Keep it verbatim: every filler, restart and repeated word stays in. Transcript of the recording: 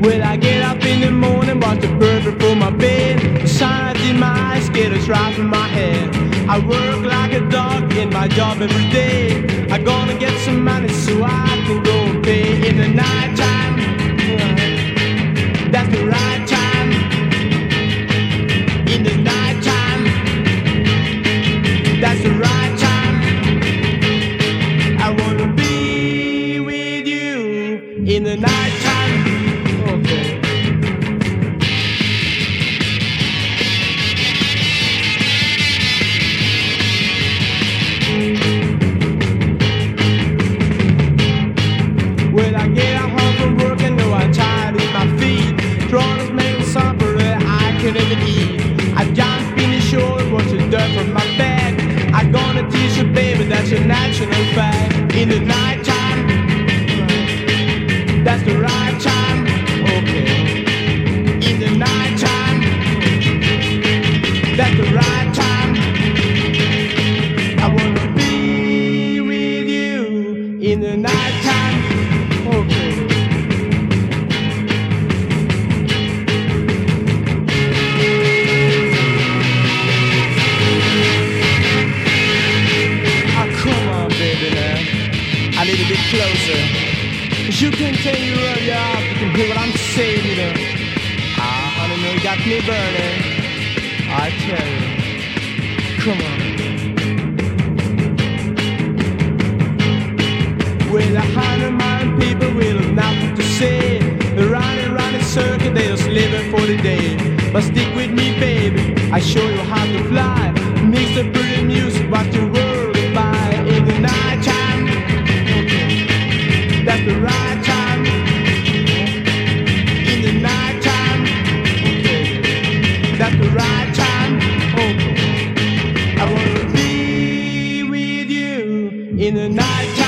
Well, I get up in the morning, watch the bird before my bed. Shine in my eyes, get a drive in my head. I work like a dog in my job every day. I gonna get some money so I can go and pay. In the night time, that's the right time. In the night time, that's the right time. I wanna be with you in the night time. Okay. When I get home from work, I know I'm tired in my feet. Drawers make supper that I can even eat. I can't finish sure what you done from my bed. I'm gonna teach you, baby, that's a natural fact. In the night time, that's the right time. Okay. In the night time, that's the right time. I wanna be with you in the night time. Okay. Oh, come on, baby, now. A little bit closer. Cause you can tell you run your off, you can hear what I'm saying, you know. Ah, honey, no, you got me burning. I tell you. Come on. Well, a hundred million people will have nothing to say. They're running around in circle, they're just living for the day. But stick with me, baby, I show you how to fly. Mix the pretty music, watch the world go by. In the night time, okay, that's the right time. In the night time, okay, that's the right time. Okay, I wanna be with you in the night time.